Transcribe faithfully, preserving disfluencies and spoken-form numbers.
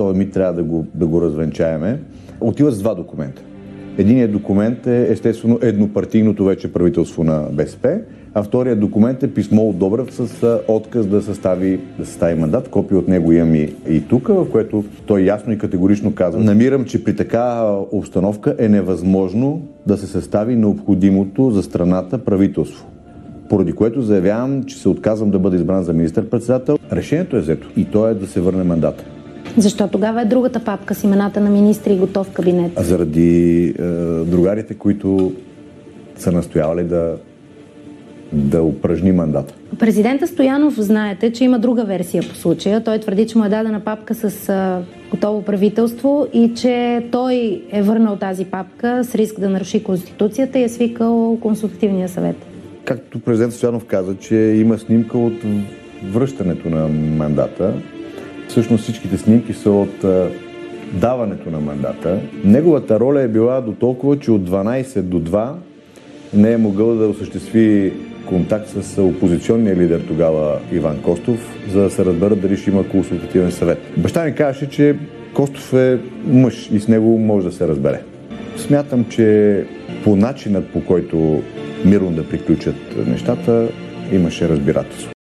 този мит трябва да го, да го развенчаеме. Отива с два документа. Единият документ е естествено еднопартийното вече правителство на БСП, а вторият документ е писмо от Добрев с отказ да състави, да състави мандат. Копия от него имам и, и тук, в което той ясно и категорично казва: намирам, че при такава обстановка е невъзможно да се състави необходимото за страната правителство, поради което заявявам, че се отказвам да бъда избран за министър-председател. Решението е взето и то е да се върне мандата. Защо тогава е другата папка с имената на министри и готов кабинет? А заради е, другарите, които са настоявали да, да упражни мандата. Президента Стоянов, знаете, че има друга версия по случая. Той твърди, че му е дадена папка с а, готово правителство и че той е върнал тази папка с риск да наруши Конституцията и е свикал Консултативния съвет. Както президент Стоянов каза, че има снимка от връщането на мандата. Всъщност всичките снимки са от а, даването на мандата. Неговата роля е била до толкова, че от дванайсет до два не е могъл да осъществи контакт с опозиционния лидер тогава Иван Костов, за да се разберат дали ще има консултативен съвет. Баща ми казваше, че Костов е мъж и с него може да се разбере. Смятам, че по начинът, по който мирно да приключат нещата, имаше разбирателство.